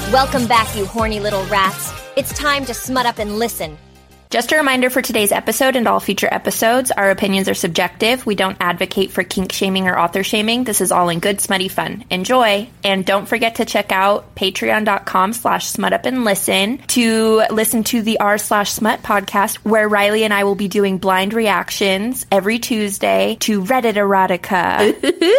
Welcome back, you horny little rats. It's time to smut up and listen. Just a reminder for today's episode and all future episodes, our opinions are subjective. We don't advocate for kink shaming or author shaming. This is all in good, smutty fun. Enjoy. And don't forget to check out patreon.com/smutupandlisten to listen to the r/smut podcast, where Riley and I will be doing blind reactions every Tuesday to Reddit erotica.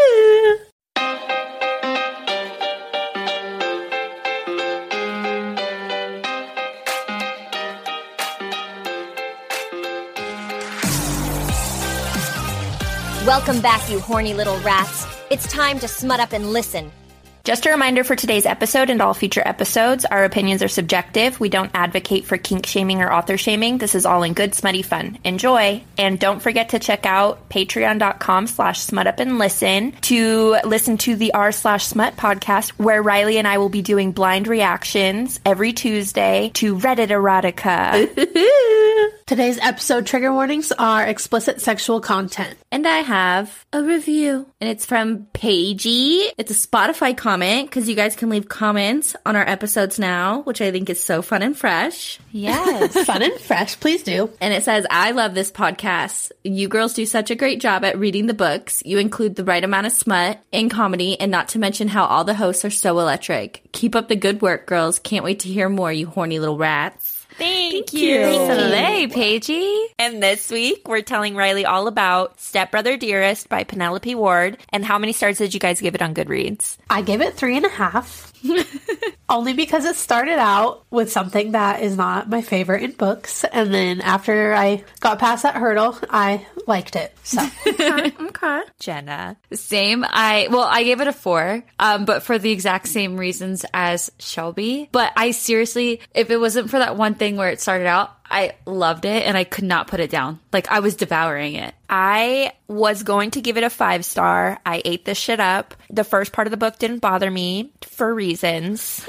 Welcome back, you horny little rats. It's time to smut up and listen. Just a reminder for today's episode and all future episodes, our opinions are subjective. We don't advocate for kink shaming or author shaming. This is all in good, smutty fun. Enjoy. And don't forget to check out patreon.com/smutupandlisten to listen to the r/smut podcast, where Riley and I will be doing blind reactions every Tuesday to Reddit erotica. Today's episode trigger warnings are explicit sexual content. And I have a review, and it's from Paigey. It's a Spotify comment, because you guys can leave comments on our episodes now, which I think is so fun and fresh. Yes. Fun and fresh. Please do. And it says, I love this podcast. You girls do such a great job at reading the books. You include the right amount of smut and comedy, and not to mention how all the hosts are so electric. Keep up the good work, girls. Can't wait to hear more, you horny little rats. Thank you. Slay, Paigey. And this week, we're telling Riley all about Stepbrother Dearest by Penelope Ward. And how many stars did you guys give it on Goodreads? I gave it 3.5. Only because it started out with something that is not my favorite in books. And then after I got past that hurdle, I liked it. So Okay. Jenna. Same. I gave it a 4, but for the exact same reasons as Shelby. But I seriously, if it wasn't for that one thing where it started out, I loved it and I could not put it down. Like, I was devouring it. I was going to give it a 5-star. I ate this shit up. The first part of the book didn't bother me for reasons.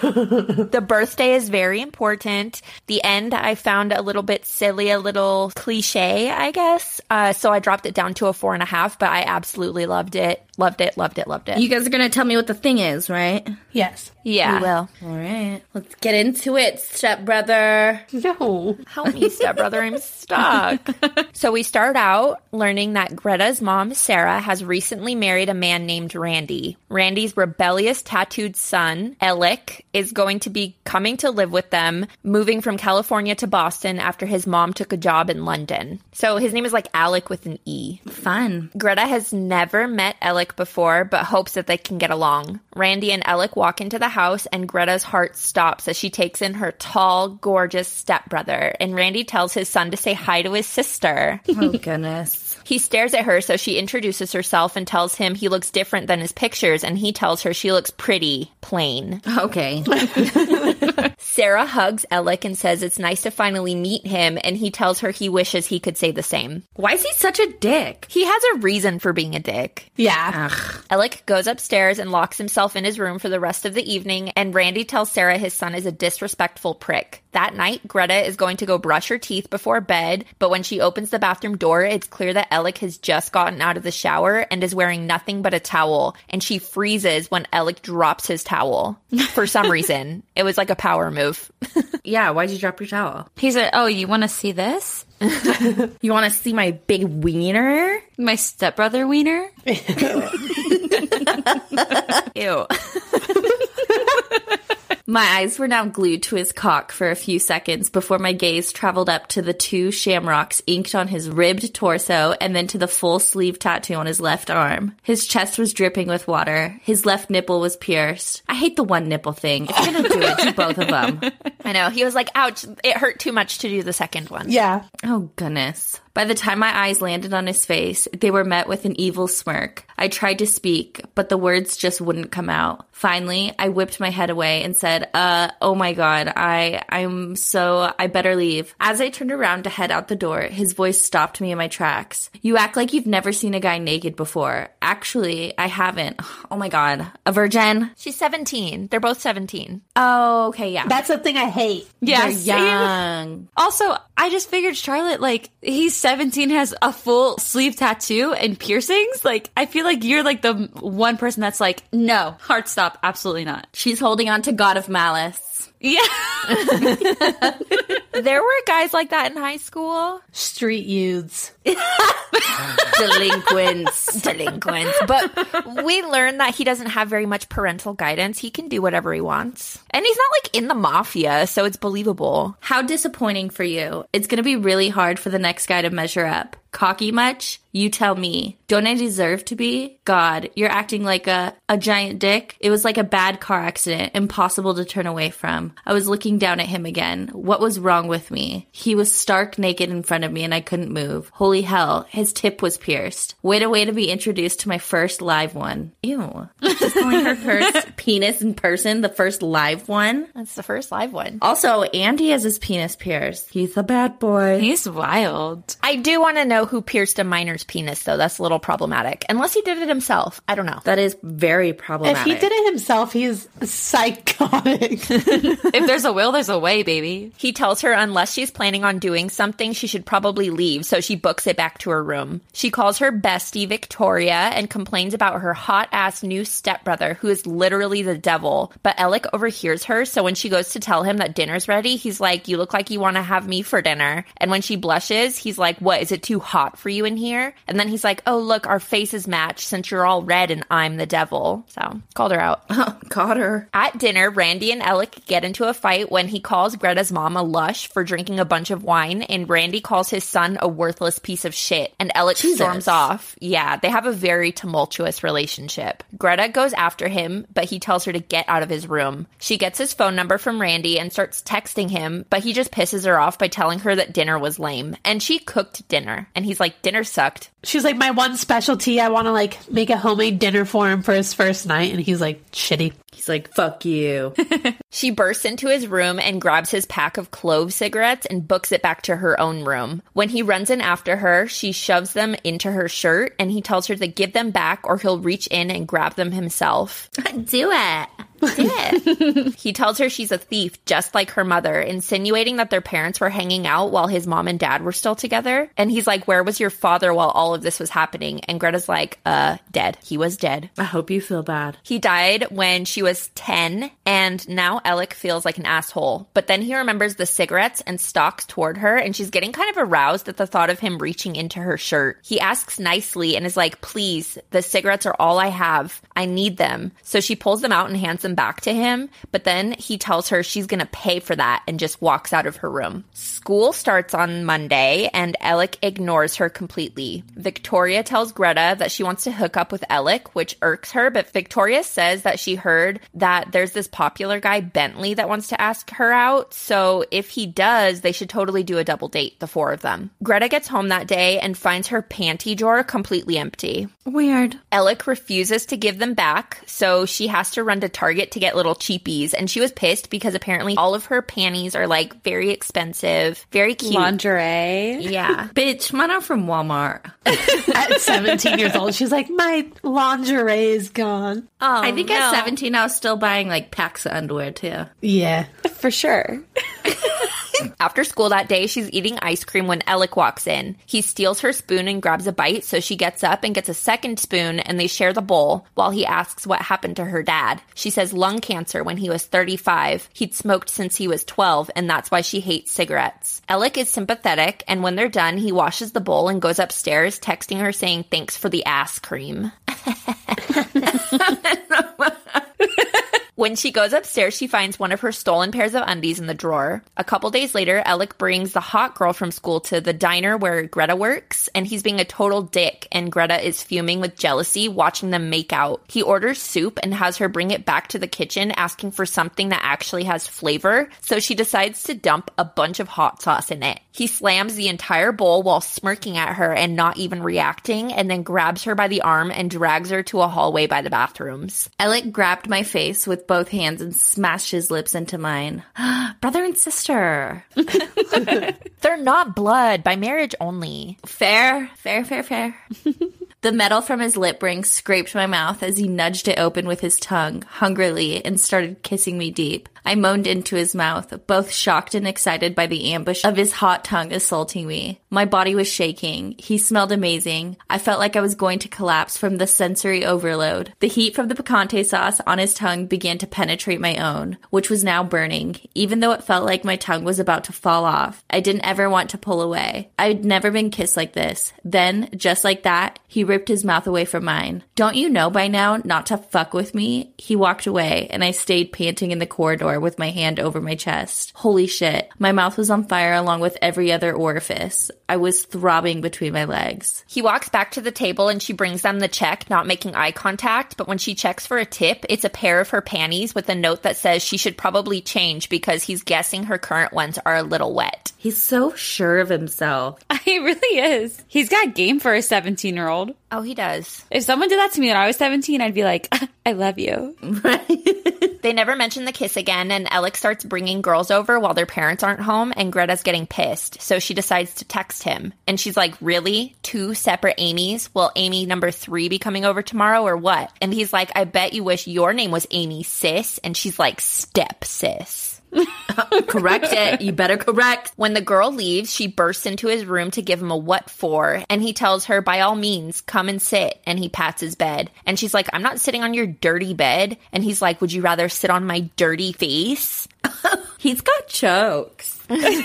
The birthday is very important. The end I found a little bit silly, a little cliche, I guess. So I dropped it down to a 4.5, but I absolutely loved it. Loved it. You guys are going to tell me what the thing is, right? yes. Yeah. We will. All right. Let's get into it, stepbrother. No. Help me, stepbrother. I'm stuck. So we start out learning that Greta's mom, Sarah, has recently married a man named Randy. Randy's rebellious tattooed son, Alec, is going to be coming to live with them, moving from California to Boston after his mom took a job in London. So his name is like Alec with an E. Fun. Greta has never met Alec before, but hopes that they can get along. Randy and Alec walk into the house, and Greta's heart stops as she takes in her tall, gorgeous stepbrother. And Randy tells his son to say hi to his sister. Oh, goodness. He stares at her, so she introduces herself and tells him he looks different than his pictures, and he tells her she looks pretty, plain. Okay. Sarah hugs Alec and says it's nice to finally meet him, and he tells her he wishes he could say the same. Why is he such a dick? He has a reason for being a dick. Yeah. Ugh. Alec goes upstairs and locks himself in his room for the rest of the evening, and Randy tells Sarah his son is a disrespectful prick. That night, Greta is going to go brush her teeth before bed, but when she opens the bathroom door, it's clear that Alec has just gotten out of the shower and is wearing nothing but a towel, and she freezes when Alec drops his towel. For some reason. It was like a power move. Yeah, why'd you drop your towel? He said, oh, you want to see this? You want to see my big wiener? My stepbrother wiener? Ew. My eyes were now glued to his cock for a few seconds before my gaze traveled up to the 2 shamrocks inked on his ribbed torso and then to the full sleeve tattoo on his left arm. His chest was dripping with water. His left nipple was pierced. I hate the one nipple thing. If you're gonna do it, do both of them. I know. He was like, ouch, it hurt too much to do the second one. Yeah. Oh, goodness. By the time my eyes landed on his face, they were met with an evil smirk. I tried to speak, but the words just wouldn't come out. Finally, I whipped my head away and said, oh my God, I better leave. As I turned around to head out the door, his voice stopped me in my tracks. You act like you've never seen a guy naked before. Actually, I haven't. Oh my God. A virgin? She's 17. They're both 17. Oh, okay, yeah. That's the thing I hate. Yeah, They're young. Also, I just figured Charlotte, like, he's 17 has a full sleeve tattoo and piercings? Like, I feel like you're like the one person that's like, no, hard stop, absolutely not. She's holding on to God of Malice. Yeah. There were guys like that in high school. Street youths. Delinquents. But we learned that he doesn't have very much parental guidance. He can do whatever he wants. And he's not like in the mafia, so it's believable. How disappointing for you. It's going to be really hard for the next guy to measure up. Cocky much? You tell me. Don't I deserve to be? God, you're acting like a giant dick. It was like a bad car accident, impossible to turn away from. I was looking down at him again. What was wrong with me? He was stark naked in front of me and I couldn't move. Holy hell, his tip was pierced. Way to be introduced to my first live one. Ew. Just calling her first penis in person, the first live one. That's the first live one. Also, Andy has his penis pierced. He's a bad boy. He's wild. I do want to know who pierced a minor's penis, though. That's a little problematic. Unless he did it himself. I don't know. That is very problematic. If he did it himself, he's psychotic. If there's a will, there's a way, baby. He tells her unless she's planning on doing something, she should probably leave, so she books it back to her room. She calls her bestie Victoria and complains about her hot-ass new stepbrother, who is literally the devil. But Alec overhears her, so when she goes to tell him that dinner's ready, he's like, you look like you want to have me for dinner. And when she blushes, he's like, what, is it too hot for you in here? And then he's like, oh, look, our faces match since you're all red and I'm the devil. So, called her out. Got her. At dinner, Randy and Alec get into a fight when he calls Greta's mom a lush for drinking a bunch of wine, and Randy calls his son a worthless piece of shit, and Alec storms off. Yeah, they have a very tumultuous relationship. Greta goes after him, but he tells her to get out of his room. She gets his phone number from Randy and starts texting him, but he just pisses her off by telling her that dinner was lame. And she cooked dinner, and he's like, dinner sucked. She's like, my one specialty, I want to like make a homemade dinner for him for his first night. And he's like, shitty. He's like, fuck you. She bursts into his room and grabs his pack of clove cigarettes and books it back to her own room. When he runs in after her, she shoves them into her shirt, and he tells her to give them back or he'll reach in and grab them himself. Do it. He tells her she's a thief, just like her mother, insinuating that their parents were hanging out while his mom and dad were still together. And he's like, where was your father while all of this was happening? And Greta's like, dead. He was dead. I hope you feel bad. He died when she was 10, and now Alec feels like an asshole. But then he remembers the cigarettes and stalks toward her, and she's getting kind of aroused at the thought of him reaching into her shirt. He asks nicely and is like, please, the cigarettes are all I have. I need them. So she pulls them out and hands them back to him, but then he tells her she's gonna pay for that and just walks out of her room. School starts on Monday, and Alec ignores her completely. Victoria tells Greta that she wants to hook up with Alec, which irks her, but Victoria says that she heard that there's this popular guy, Bentley, that wants to ask her out, so if he does, they should totally do a double date, the four of them. Greta gets home that day and finds her panty drawer completely empty. Weird. Alec refuses to give them back, so she has to run to Target to get little cheapies, and she was pissed because apparently all of her panties are like very expensive, very cute. Lingerie. Yeah. Bitch, mine are from Walmart. At 17 years old, she's like, my lingerie is gone. Oh, I think at 17 I was still buying like packs of underwear too. Yeah. for sure. After school that day, she's eating ice cream when Alec walks in. He steals her spoon and grabs a bite, so she gets up and gets a second spoon, and they share the bowl while he asks what happened to her dad. She says lung cancer when he was 35. He'd smoked since he was 12, and that's why she hates cigarettes. Alec is sympathetic, and when they're done, he washes the bowl and goes upstairs, texting her saying thanks for the ass cream. When she goes upstairs, she finds one of her stolen pairs of undies in the drawer. A couple days later, Alec brings the hot girl from school to the diner where Greta works, and he's being a total dick, and Greta is fuming with jealousy watching them make out. He orders soup and has her bring it back to the kitchen, asking for something that actually has flavor, so she decides to dump a bunch of hot sauce in it. He slams the entire bowl while smirking at her and not even reacting, and then grabs her by the arm and drags her to a hallway by the bathrooms. Alec grabbed my face with both hands and smashed his lips into mine. Brother and sister. They're not blood, by marriage only. Fair. The metal from his lip ring scraped my mouth as he nudged it open with his tongue, hungrily, and started kissing me deep. I moaned into his mouth, both shocked and excited by the ambush of his hot tongue assaulting me. My body was shaking. He smelled amazing. I felt like I was going to collapse from the sensory overload. The heat from the picante sauce on his tongue began to penetrate my own, which was now burning. Even though it felt like my tongue was about to fall off, I didn't ever want to pull away. I'd never been kissed like this. Then, just like that, he ripped his mouth away from mine. Don't you know by now not to fuck with me? He walked away, and I stayed panting in the corridor with my hand over my chest. Holy shit. My mouth was on fire along with every other orifice. I was throbbing between my legs. He walks back to the table and she brings them the check, not making eye contact, but when she checks for a tip, it's a pair of her panties with a note that says she should probably change because he's guessing her current ones are a little wet. He's so sure of himself. He really is. He's got game for a 17-year-old. Oh, he does. If someone did that to me when I was 17, I'd be like, I love you. They never mention the kiss again, and Alec starts bringing girls over while their parents aren't home, and Greta's getting pissed, so she decides to text him. And she's like, really? 2 separate Amy's? Will Amy number 3 be coming over tomorrow or what? And he's like, I bet you wish your name was Amy, sis. And she's like, step, sis. Correct it. You better correct. When the girl leaves, she bursts into his room to give him a what for, and he tells her, by all means, come and sit, and he pats his bed. And she's like, I'm not sitting on your dirty bed. And he's like, would you rather sit on my dirty face? He's got jokes.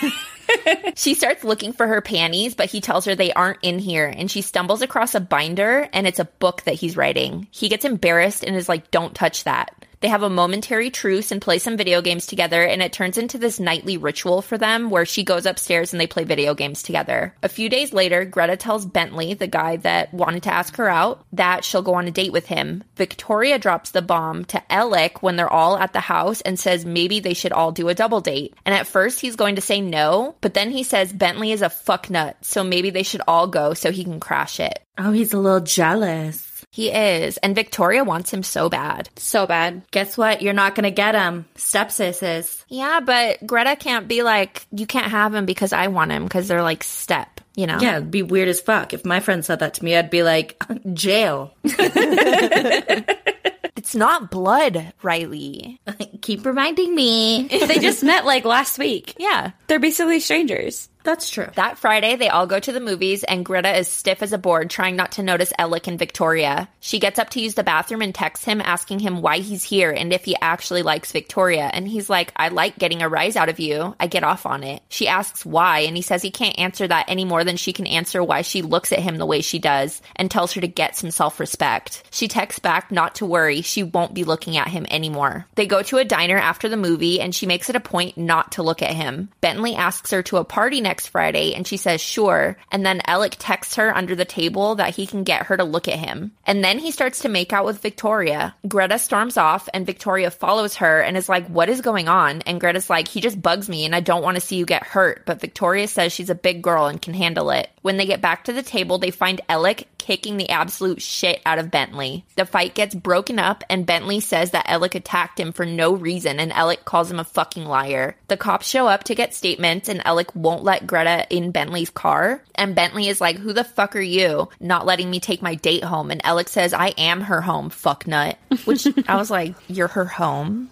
She starts looking for her panties, but he tells her they aren't in here, and she stumbles across a binder, and it's a book that he's writing. He gets embarrassed and is like, don't touch that. They have a momentary truce and play some video games together, and it turns into this nightly ritual for them where she goes upstairs and they play video games together. A few days later, Greta tells Bentley, the guy that wanted to ask her out, that she'll go on a date with him. Victoria drops the bomb to Alec when they're all at the house and says maybe they should all do a double date. And at first he's going to say no, but then he says Bentley is a fucknut, so maybe they should all go so he can crash it. Oh, he's a little jealous. He is, and Victoria wants him so bad. So bad. Guess what? You're not gonna get him. Stepsis is. Yeah, but Greta can't be like, you can't have him because I want him, because they're like step, you know? Yeah, it'd be weird as fuck. If my friend said that to me, I'd be like, jail. It's not blood, Riley. Keep reminding me. They just met like last week. Yeah. They're basically strangers. That's true. That Friday, they all go to the movies, and Greta is stiff as a board, trying not to notice Alec and Victoria. She gets up to use the bathroom and texts him, asking him why he's here and if he actually likes Victoria. And he's like, I like getting a rise out of you. I get off on it. She asks why, and he says he can't answer that any more than she can answer why she looks at him the way she does, and tells her to get some self-respect. She texts back not to worry. She won't be looking at him anymore. They go to a diner after the movie, and she makes it a point not to look at him. Bentley asks her to a party next Friday, and she says sure, and then Alec texts her under the table that he can get her to look at him. And then he starts to make out with Victoria. Greta storms off, and Victoria follows her and is like, what is going on? And Greta's like, he just bugs me and I don't want to see you get hurt, but Victoria says she's a big girl and can handle it. When they get back to the table, they find Alec kicking the absolute shit out of Bentley. The fight gets broken up, and Bentley says that Alec attacked him for no reason, and Alec calls him a fucking liar. The cops show up to get statements, and Alec won't let Greta in Bentley's car, and Bentley is like, who the fuck are you? Not letting me take my date home. And Alec says, I am her home, fucknut. Which I was like, you're her home?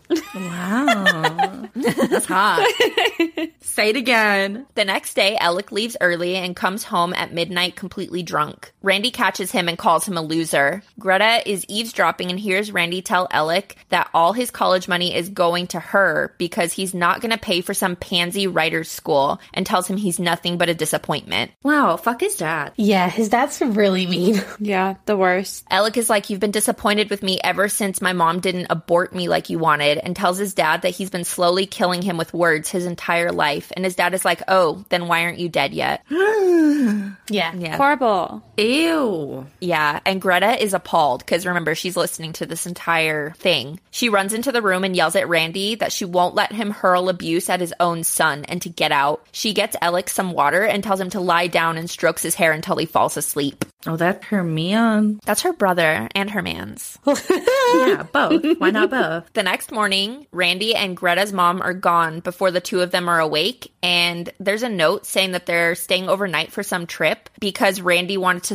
Wow. That's hot. Say it again. The next day, Alec leaves early and comes home at midnight completely drunk. Randy catches him and calls him a loser. Greta is eavesdropping and hears Randy tell Alec that all his college money is going to her because he's not going to pay for some pansy writer's school, and tells him he's nothing but a disappointment. Wow, fuck his dad. Yeah, his dad's really mean. Yeah, the worst. Alec is like, you've been disappointed with me ever since my mom didn't abort me like you wanted, and tells his dad that he's been slowly killing him with words his entire life. And his dad is like, oh, then why aren't you dead yet? Yeah. Horrible. Ew. Yeah, and Greta is appalled because remember, she's listening to this entire thing. She runs into the room and yells at Randy that she won't let him hurl abuse at his own son and to get out. She gets Alec some water and tells him to lie down and strokes his hair until he falls asleep. Oh, that's her man. That's her brother and her man's. Yeah, both. Why not both? The next morning, Randy and Greta's mom are gone before the two of them are awake, and there's a note saying that they're staying overnight for some trip because Randy wanted to surprise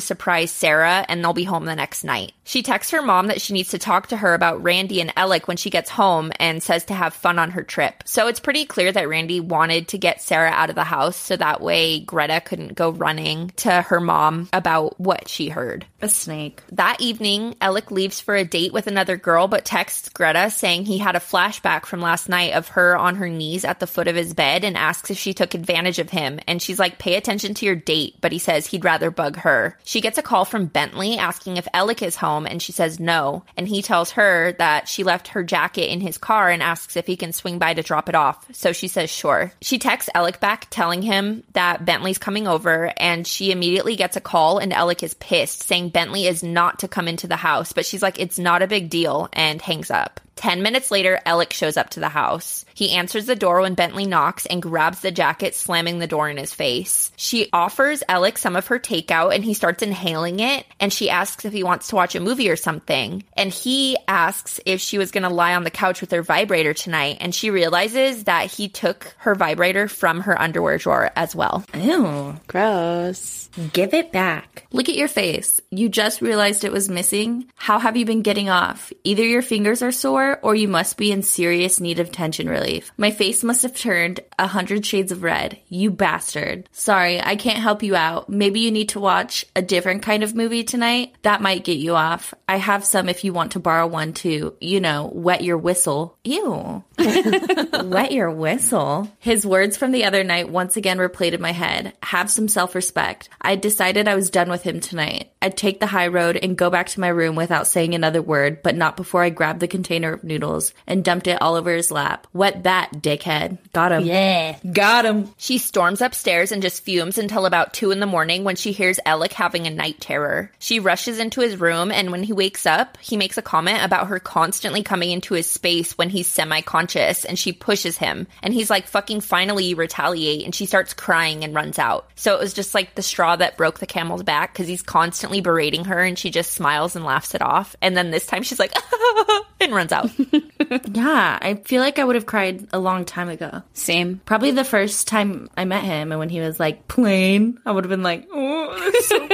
surprise Sarah and they'll be home the next night. She texts her mom that she needs to talk to her about Randy and Alec when she gets home and says to have fun on her trip. So it's pretty clear that Randy wanted to get Sarah out of the house so that way Greta couldn't go running to her mom about what she heard. A snake. That evening, Alec leaves for a date with another girl but texts Greta saying he had a flashback from last night of her on her knees at the foot of his bed and asks if she took advantage of him. And she's like, pay attention to your date, but he says he'd rather bug her. She gets a call from Bentley asking if Alec is home and she says no. And he tells her that she left her jacket in his car and asks if he can swing by to drop it off. So she says sure. She texts Alec back telling him that Bentley's coming over and she immediately gets a call and Alec is pissed saying Bentley is not to come into the house, but she's like, it's not a big deal, and hangs up. 10 minutes later, Alec shows up to the house. He answers the door when Bentley knocks and grabs the jacket, slamming the door in his face. She offers Alec some of her takeout and he starts inhaling it, and she asks if he wants to watch a movie or something. And he asks if she was going to lie on the couch with her vibrator tonight, and she realizes that he took her vibrator from her underwear drawer as well. Ew. Gross. Give it back. Look at your face. You just realized it was missing. How have you been getting off? Either your fingers are sore or you must be in serious need of tension relief. My face must have turned 100 shades of red. You bastard. Sorry, I can't help you out. Maybe you need to watch a different kind of movie tonight. That might get you off. I have some if you want to borrow one too. You know, wet your whistle. Ew. Wet your whistle. His words from the other night once again replayed in my head. Have some self-respect. I decided I was done with him tonight. I'd take the high road and go back to my room without saying another word, but not before I grabbed the container of noodles and dumped it all over his lap. Wet that, dickhead. Got him. Yeah. Got him. She storms upstairs and just fumes until about 2 a.m. when she hears Alec having a night terror. She rushes into his room, and when he wakes up, he makes a comment about her constantly coming into his space when he's semi-conscious, and she pushes him. And he's like, fucking finally you retaliate, and she starts crying and runs out. So it was just like the straw that broke the camel's back, because he's constantly berating her, and she just smiles and laughs it off. And then this time she's like, and runs out. Yeah, I feel like I would have cried a long time ago. Same. Probably the first time I met him, and when he was like, plain, I would have been like, oh, that's so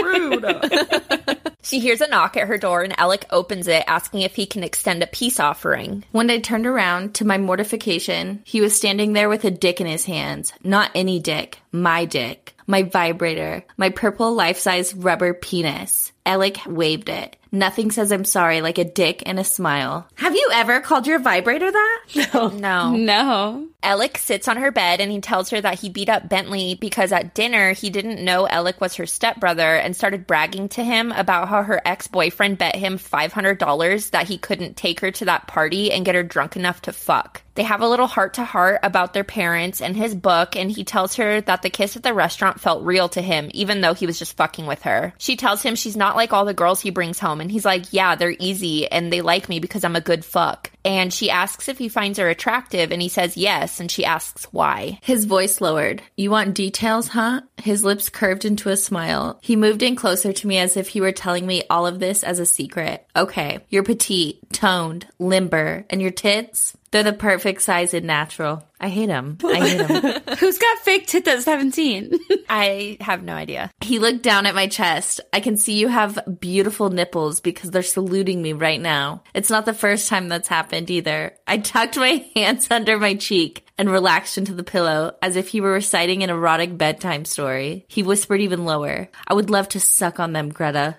rude. She hears a knock at her door, and Alec opens it, asking if he can extend a peace offering. When I turned around, to my mortification, he was standing there with a dick in his hands. Not any dick. My dick. My vibrator. My purple life-size rubber penis. Alec waved it. Nothing says I'm sorry like a dick and a smile. Have you ever called your vibrator that? No. No. Alec sits on her bed and he tells her that he beat up Bentley because at dinner he didn't know Alec was her stepbrother and started bragging to him about how her ex-boyfriend bet him $500 that he couldn't take her to that party and get her drunk enough to fuck. They have a little heart-to-heart about their parents and his book, and he tells her that the kiss at the restaurant felt real to him, even though he was just fucking with her. She tells him she's not like all the girls he brings home, and he's like, yeah, they're easy, and they like me because I'm a good fuck. And she asks if he finds her attractive, and he says yes, and she asks why. His voice lowered. You want details, huh? His lips curved into a smile. He moved in closer to me as if he were telling me all of this as a secret. Okay, you're petite, toned, limber, and your tits? They're the perfect size and natural. I hate him. Who's got fake tits at 17? I have no idea. He looked down at my chest. I can see you have beautiful nipples because they're saluting me right now. It's not the first time that's happened either. I tucked my hands under my cheek and relaxed into the pillow as if he were reciting an erotic bedtime story. He whispered even lower. I would love to suck on them, Greta.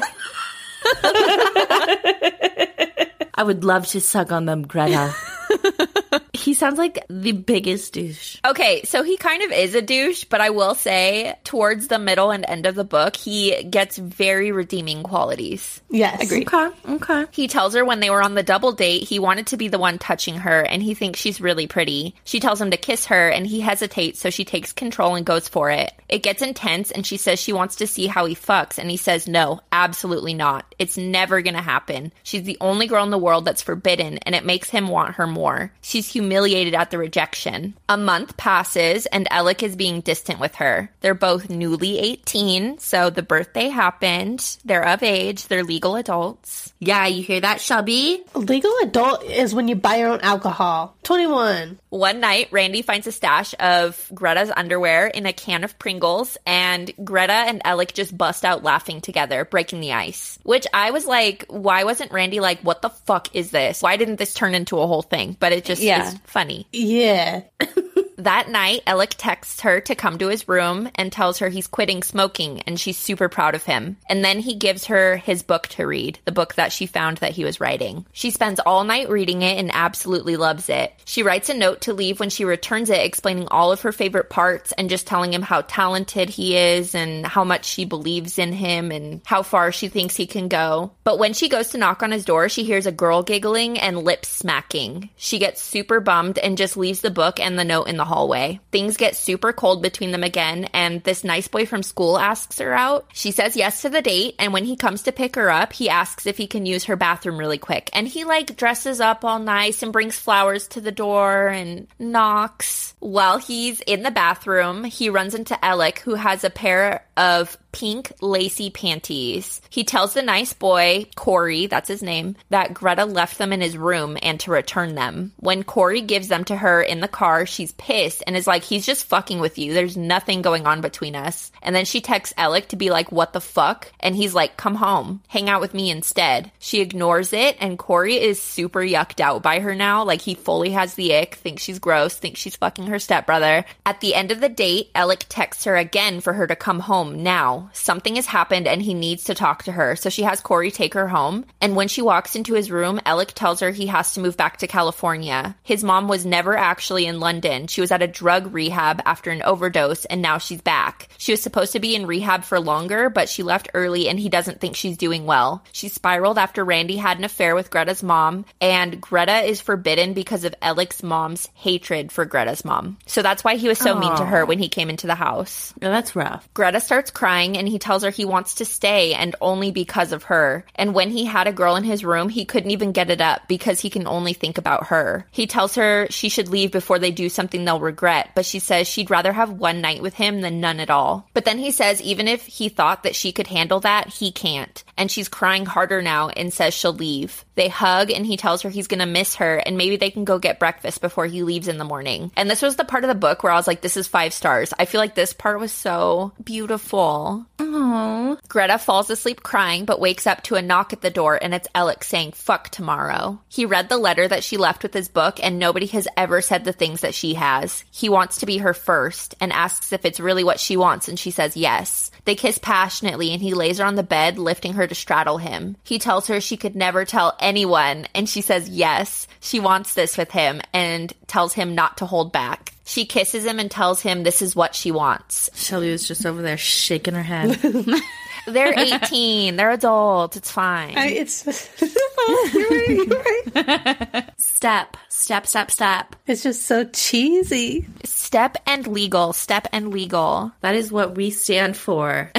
I would love to suck on them, Greta. He sounds like the biggest douche. Okay, so he kind of is a douche, but I will say towards the middle and end of the book, he gets very redeeming qualities. Yes. Agreed. Okay. He tells her when they were on the double date, he wanted to be the one touching her, and he thinks she's really pretty. She tells him to kiss her, and he hesitates, so she takes control and goes for it. It gets intense, and she says she wants to see how he fucks, and he says no, absolutely not. It's never gonna happen. She's the only girl in the world that's forbidden, and it makes him want her more. She's humiliated humiliated at the rejection. A month passes, and Alec is being distant with her. They're both newly 18, so the birthday happened. They're of age. They're legal adults. Yeah, you hear that, Shelby? Legal adult is when you buy your own alcohol. 21. One night, Randy finds a stash of Greta's underwear in a can of Pringles, and Greta and Alec just bust out laughing together, breaking the ice. Which I was like, why wasn't Randy like, what the fuck is this? Why didn't this turn into a whole thing? But it just is funny. Yeah. That night, Alec texts her to come to his room and tells her he's quitting smoking, and she's super proud of him. And then he gives her his book to read, the book that she found that he was writing. She spends all night reading it and absolutely loves it. She writes a note to leave when she returns it, explaining all of her favorite parts and just telling him how talented he is and how much she believes in him and how far she thinks he can go. But when she goes to knock on his door, she hears a girl giggling and lips smacking. She gets super bummed and just leaves the book and the note in the hallway. Things get super cold between them again, and this nice boy from school asks her out. She says yes to the date, and when he comes to pick her up, he asks if he can use her bathroom really quick. And he like dresses up all nice and brings flowers to the door and knocks. While he's in the bathroom, he runs into Alec, who has a pair of pink lacy panties. He tells the nice boy, Corey, that's his name, that Greta left them in his room and to return them. When Corey gives them to her in the car, she's pissed and is like, he's just fucking with you. There's nothing going on between us. And then she texts Alec to be like, what the fuck? And he's like, come home. Hang out with me instead. She ignores it, and Corey is super yucked out by her now. Like, he fully has the ick, thinks she's gross, thinks she's fucking her stepbrother. At the end of the date, Alec texts her again for her to come home now. Something has happened and he needs to talk to her, so she has Corey take her home. And when she walks into his room, Alec tells her he has to move back to California. His mom was never actually in London. She was at a drug rehab after an overdose, and now she's back. She was supposed to be in rehab for longer, but she left early and he doesn't think she's doing well. She spiraled after Randy had an affair with Greta's mom, and Greta is forbidden because of Alec's mom's hatred for Greta's mom. So that's why he was so mean to her when he came into the house. Oh, that's rough. Greta starts crying, and he tells her he wants to stay, and only because of her. And when he had a girl in his room, he couldn't even get it up because he can only think about her. He tells her she should leave before they do something they'll regret, but she says she'd rather have one night with him than none at all. But then he says even if he thought that she could handle that, he can't. And she's crying harder now and says she'll leave. They hug, and he tells her he's gonna miss her, and maybe they can go get breakfast before he leaves in the morning. And this was the part of the book where I was like, this is 5 stars. I feel like this part was so beautiful. Aww. Greta falls asleep crying, but wakes up to a knock at the door, and it's Alec saying, fuck tomorrow. He read the letter that she left with his book, and nobody has ever said the things that she has. He wants to be her first, and asks if it's really what she wants, and she says yes. They kiss passionately, and he lays her on the bed, lifting her to straddle him. He tells her she could never tell anyone, and she says yes, she wants this with him, and tells him not to hold back. She kisses him and tells him this is what she wants. Shelby was just over there shaking her head. They're 18. They're adults. It's fine. You're right. Step. It's just so cheesy. Step and legal. Step and legal. That is what we stand for.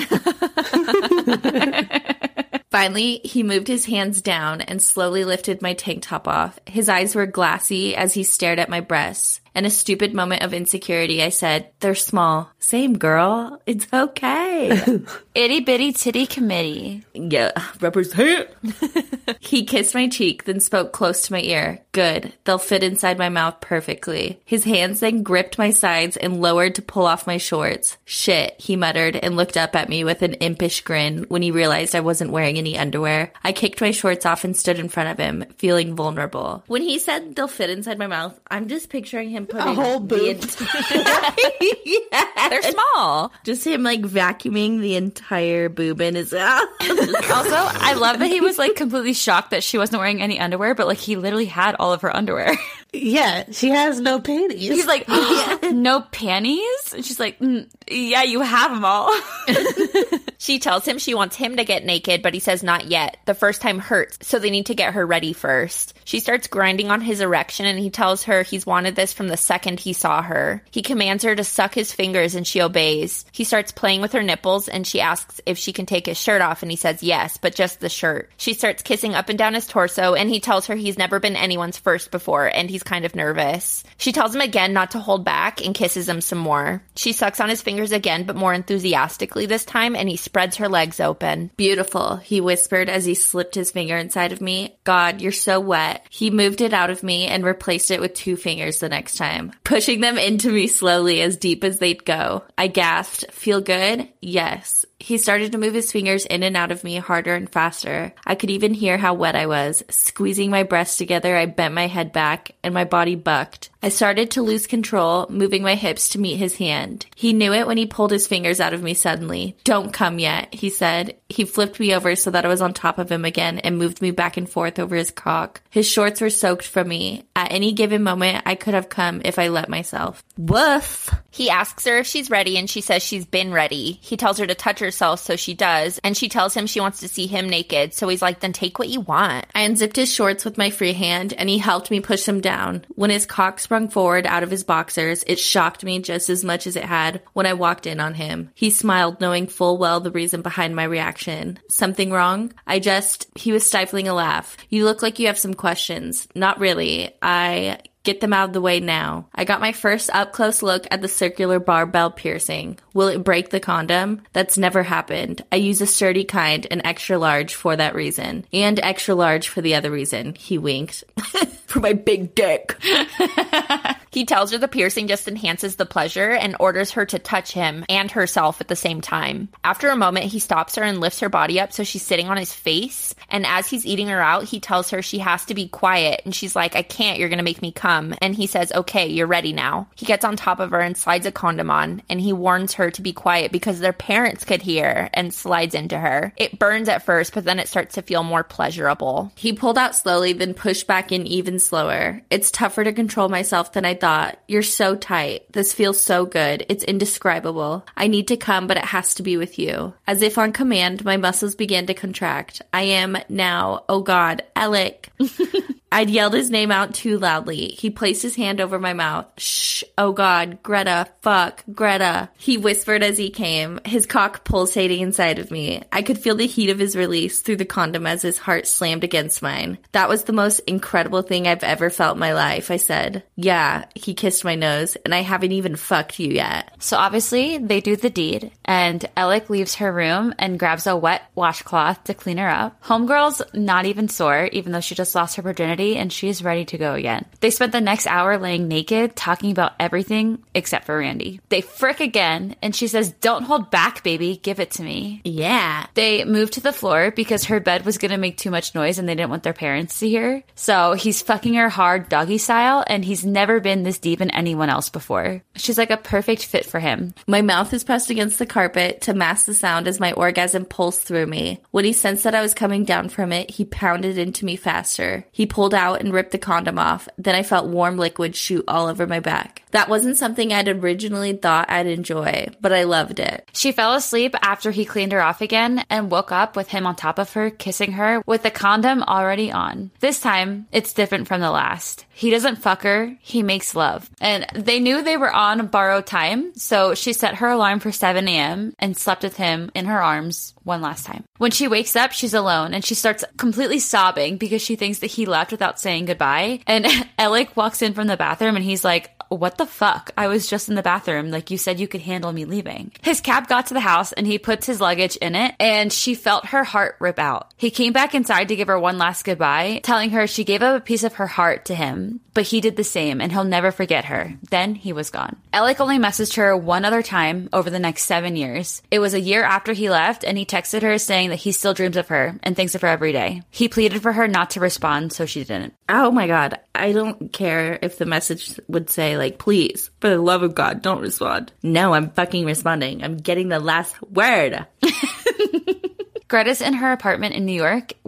Finally, he moved his hands down and slowly lifted my tank top off. His eyes were glassy as he stared at my breasts. In a stupid moment of insecurity, I said, they're small. Same, girl. It's okay. Itty bitty titty committee. Yeah, represent. He kissed my cheek, then spoke close to my ear. Good. They'll fit inside my mouth perfectly. His hands then gripped my sides and lowered to pull off my shorts. Shit, he muttered and looked up at me with an impish grin when he realized I wasn't wearing any underwear. I kicked my shorts off and stood in front of him, feeling vulnerable. When he said they'll fit inside my mouth, I'm just picturing him putting a whole boob. They're small. Just him like vacuuming the entire boob in his mouth. Also, I love that he was like completely shocked that she wasn't wearing any underwear, but like he literally had all of her underwear. Yeah, she has no panties. He's like, no panties? And she's like, yeah, you have them all. She tells him she wants him to get naked, but he says not yet. The first time hurts, so they need to get her ready first. She starts grinding on his erection, and he tells her he's wanted this from the second he saw her. He commands her to suck his fingers, and she obeys. He starts playing with her nipples, and she asks if she can take his shirt off, and he says yes, but just the shirt. She starts kissing up and down his torso, and he tells her he's never been anyone's first before, and he's kind of nervous. She tells him again not to hold back and kisses him some more. She sucks on his fingers again, but more enthusiastically this time, and he spreads her legs open. Beautiful, he whispered as he slipped his finger inside of me. God, you're so wet. He moved it out of me and replaced it with 2 fingers the next time, pushing them into me slowly as deep as they'd go. I gasped, feel good? Yes. He started to move his fingers in and out of me harder and faster. I could even hear how wet I was. Squeezing my breasts together, I bent my head back, and my body bucked. I started to lose control, moving my hips to meet his hand. He knew it when he pulled his fingers out of me suddenly. Don't come yet, he said. He flipped me over so that I was on top of him again and moved me back and forth over his cock. His shorts were soaked from me. At any given moment, I could have come if I let myself. Woof! He asks her if she's ready, and she says she's been ready. He tells her to touch herself, so she does, and she tells him she wants to see him naked, so he's like, then take what you want. I unzipped his shorts with my free hand, and he helped me push them down. When his cock sprung forward out of his boxers, it shocked me just as much as it had when I walked in on him. He smiled, knowing full well the reason behind my reaction. Something wrong? He was stifling a laugh. You look like you have some questions. Not really. Get them out of the way now. I got my first up-close look at the circular barbell piercing. Will it break the condom? That's never happened. I use a sturdy kind, an extra large for that reason. And extra large for the other reason. He winked. For my big dick. He tells her the piercing just enhances the pleasure and orders her to touch him and herself at the same time. After a moment, he stops her and lifts her body up so she's sitting on his face. And as he's eating her out, he tells her she has to be quiet. And she's like, I can't, you're gonna make me come. And he says, okay, you're ready now. He gets on top of her and slides a condom on. And he warns her to be quiet because their parents could hear, and slides into her. It burns at first, but then it starts to feel more pleasurable. He pulled out slowly, then pushed back in even slower. It's tougher to control myself than I thought. You're so tight. This feels so good. It's indescribable. I need to come, but it has to be with you. As if on command, my muscles began to contract. I am now, oh God, Alec. I'd yelled his name out too loudly. He placed his hand over my mouth. Shh. Oh God, Greta. Fuck, Greta. He whispered as he came, his cock pulsating inside of me. I could feel the heat of his release through the condom as his heart slammed against mine. That was the most incredible thing I've ever felt in my life, I said. Yeah, he kissed my nose, and I haven't even fucked you yet. So obviously, they do the deed, and Alec leaves her room and grabs a wet washcloth to clean her up. Homegirl's not even sore, even though she just lost her virginity, and she's ready to go again. They spent the next hour laying naked, talking about everything except for Randy. They frick again, and she says, don't hold back, baby. Give it to me. Yeah. They moved to the floor because her bed was going to make too much noise and they didn't want their parents to hear. So he's fucking her hard doggy style, and he's never been this deep in anyone else before. She's like a perfect fit for him. My mouth is pressed against the carpet to mask the sound as my orgasm pulsed through me. When he sensed that I was coming down from it, he pounded into me faster. He pulled out and ripped the condom off. Then I felt warm liquid shoot all over my back. That wasn't something I'd originally thought I'd enjoy, but I loved it. She fell asleep after he cleaned her off again and woke up with him on top of her, kissing her with the condom already on. This time, it's different from the last. He doesn't fuck her, he makes love. And they knew they were on borrowed time, so she set her alarm for 7 a.m. and slept with him in her arms one last time. When she wakes up, she's alone, and she starts completely sobbing because she thinks that he left without saying goodbye. And Alec walks in from the bathroom, and he's like, what the fuck? I was just in the bathroom. Like, you said you could handle me leaving. His cab got to the house and he puts his luggage in it, and she felt her heart rip out. He came back inside to give her one last goodbye, telling her she gave up a piece of her heart to him, but he did the same and he'll never forget her. Then he was gone. Alec only messaged her one other time over the next 7 years. It was a year after he left, and he texted her saying that he still dreams of her and thinks of her every day. He pleaded for her not to respond, so she didn't. Oh my God. I don't care if the message would say, like, please, for the love of God, don't respond. No, I'm fucking responding. I'm getting the last word. Greta's in her apartment in New York,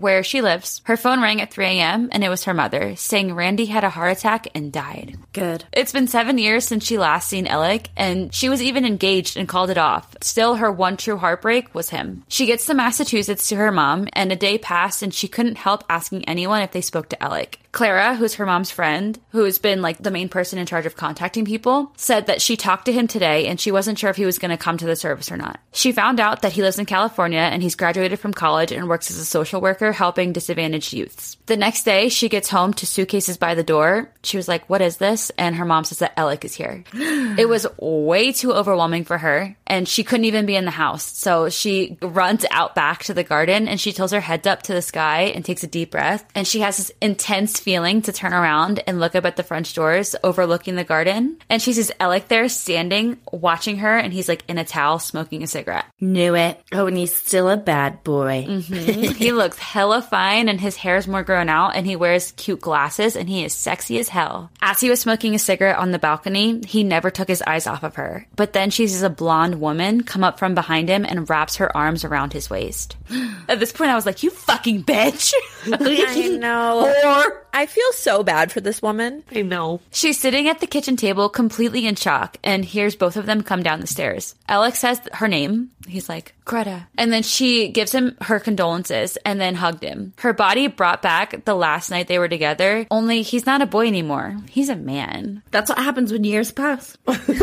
where she lives. Her phone rang at 3 a.m. and it was her mother saying Randy had a heart attack and died. Good. It's been 7 years since she last seen Alec, and she was even engaged and called it off. Still, her one true heartbreak was him. She gets to Massachusetts to her mom, and a day passed and she couldn't help asking anyone if they spoke to Alec. Clara, who's her mom's friend, who's been like the main person in charge of contacting people, said that she talked to him today and she wasn't sure if he was going to come to the service or not. She found out that he lives in California and he's graduated from college and works as a social worker helping disadvantaged youths. The next day, she gets home to suitcases by the door. She was like, "What is this?" And her mom says that Alec is here. It was way too overwhelming for her and she couldn't even be in the house. So she runs out back to the garden and she tilts her head up to the sky and takes a deep breath. And she has this intense feeling to turn around and look up at the French doors overlooking the garden. And she sees Alec there standing, watching her, and he's like in a towel smoking a cigarette. Knew it. Oh, and he's still a bad boy. He looks hella fine and his hair's more grown out and he wears cute glasses and he is sexy as hell. As he was smoking a cigarette on the balcony, he never took his eyes off of her. But then she sees a blonde woman come up from behind him and wraps her arms around his waist. At this point, I was like, "You fucking bitch." I know. Or I feel so bad for this woman. I know. She's sitting at the kitchen table completely in shock and hears both of them come down the stairs. Alex says her name. He's like, "Greta." And then she gives him her condolences and then hugged him. Her body brought back the last night they were together, only he's not a boy anymore. He's a man. That's what happens when years pass.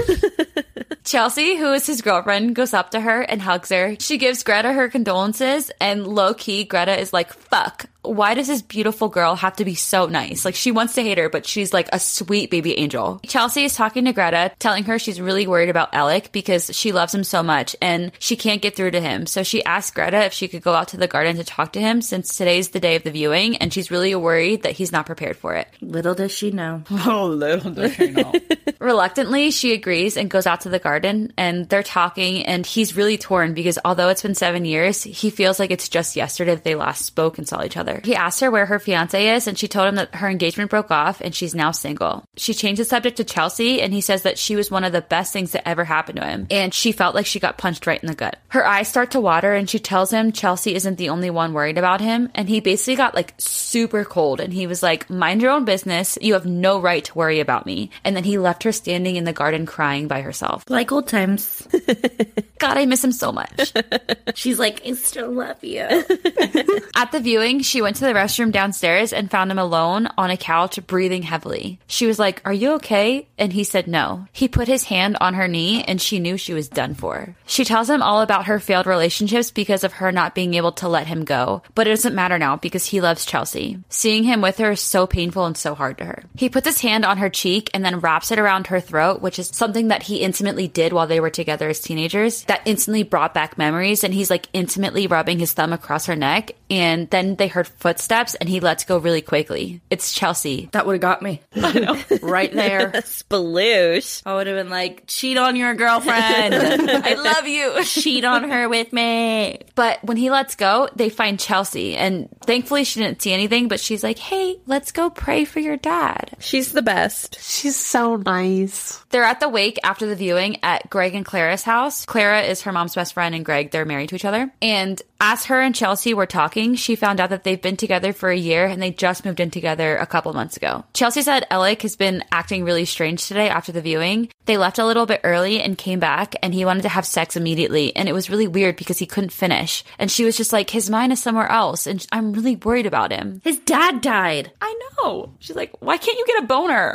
Chelsea, who is his girlfriend, goes up to her and hugs her. She gives Greta her condolences, and low-key, Greta is like, "Fuck. Why does this beautiful girl have to be so nice?" Like, she wants to hate her, but she's like a sweet baby angel. Chelsea is talking to Greta, telling her she's really worried about Alec because she loves him so much and she can't get through to him. So she asks Greta if she could go out to the garden to talk to him since today's the day of the viewing and she's really worried that he's not prepared for it. Little does she know. Oh, little does she know. Reluctantly, she agrees and goes out to the garden and they're talking and he's really torn because although it's been 7 years, he feels like it's just yesterday that they last spoke and saw each other. He asked her where her fiance is and she told him that her engagement broke off and she's now single. She changed the subject to Chelsea and he says that she was one of the best things that ever happened to him and she felt like she got punched right in the gut. Her eyes start to water and she tells him Chelsea isn't the only one worried about him and he basically got like super cold and he was like, "Mind your own business. You have no right to worry about me." And then he left her standing in the garden crying by herself. Like old times. God, I miss him so much. She's like, "I still love you." At the viewing, she went to the restroom downstairs and found him alone on a couch, breathing heavily. She was like, "Are you okay?" And he said no. He put his hand on her knee and she knew she was done for. She tells him all about her failed relationships because of her not being able to let him go, but it doesn't matter now because he loves Chelsea. Seeing him with her is so painful and so hard to her. He puts his hand on her cheek and then wraps it around her throat, which is something that he intimately did while they were together as teenagers. That instantly brought back memories and he's like intimately rubbing his thumb across her neck and then they heard footsteps and he lets go really quickly. It's Chelsea. That would have got me. I know. Right there. Sploosh. I would have been like, "Cheat on your girlfriend." I love you. Cheat on her with me. But when he lets go, they find Chelsea. And thankfully she didn't see anything, but she's like, "Hey, let's go pray for your dad." She's the best. She's so nice. They're at the wake after the viewing at Greg and Clara's house. Clara is her mom's best friend and Greg, they're married to each other. And as her and Chelsea were talking, she found out that they've been together for a year and they just moved in together a couple months ago. Chelsea said Alec has been acting really strange today after the viewing. They left a little bit early and came back and he wanted to have sex immediately. And it was really weird because he couldn't finish. And she was just like, his mind is somewhere else. And I'm really worried about him. His dad died. I know. She's like, why can't you get a boner?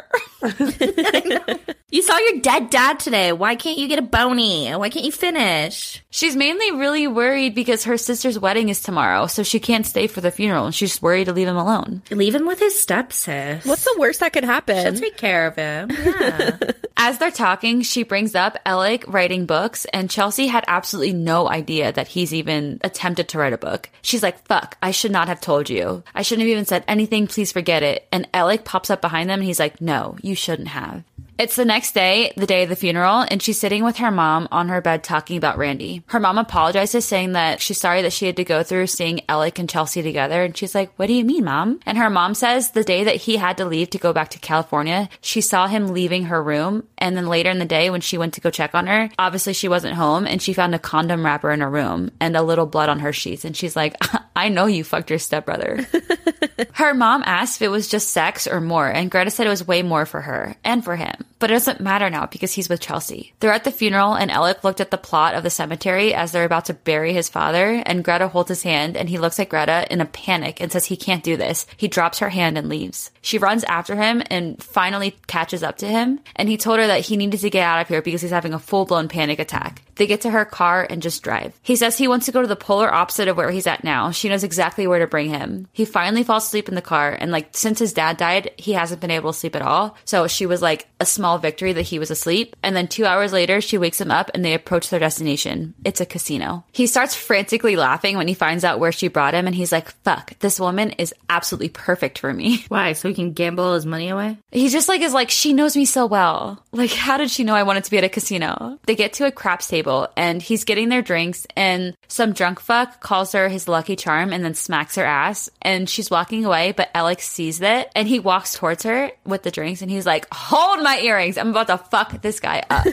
You saw your dead dad today. Why can't you get a bony? Why can't you finish? She's mainly really worried because her sister's wedding is tomorrow, so she can't stay for the funeral, and she's worried to leave him alone. Leave him with his stepsis. What's the worst that could happen? She'll take care of him. Yeah. As they're talking, she brings up Alec writing books, and Chelsea had absolutely no idea that he's even attempted to write a book. She's like, "Fuck, I should not have told you. I shouldn't have even said anything. Please forget it." And Alec pops up behind them, and he's like, "No, you shouldn't have." It's the next day, the day of the funeral, and she's sitting with her mom on her bed talking about Randy. Her mom apologizes, saying that she's sorry that she had to go through seeing Alec and Chelsea together. And she's like, what do you mean, Mom? And her mom says the day that he had to leave to go back to California, she saw him leaving her room. And then later in the day when she went to go check on her, obviously she wasn't home, and she found a condom wrapper in her room and a little blood on her sheets. And she's like, I know you fucked your stepbrother. Her mom asked if it was just sex or more, and Greta said it was way more for her and for him. But it doesn't matter now because he's with Chelsea. They're at the funeral, and Alec looked at the plot of the cemetery as they're about to bury his father, and Greta holds his hand, and he looks at Greta in a panic and says he can't do this. He drops her hand and leaves. She runs after him and finally catches up to him, and he told her that he needed to get out of here because he's having a full-blown panic attack. They get to her car and just drive. He says he wants to go to the polar opposite of where he's at now. She knows exactly where to bring him. He finally falls asleep in the car, and since his dad died, he hasn't been able to sleep at all. So she was like a small victory that he was asleep. And then 2 hours later, she wakes him up and they approach their destination. It's a casino. He starts frantically laughing when he finds out where she brought him, and he's like, fuck, this woman is absolutely perfect for me. Why? So he can gamble his money away? He just is like, she knows me so well. Like, how did she know I wanted to be at a casino? They get to a craps table, and he's getting their drinks, and some drunk fuck calls her his lucky charm and then smacks her ass, and she's walking away, but Alex sees that, and he walks towards her with the drinks, and he's like, hold my earrings, I'm about to fuck this guy up.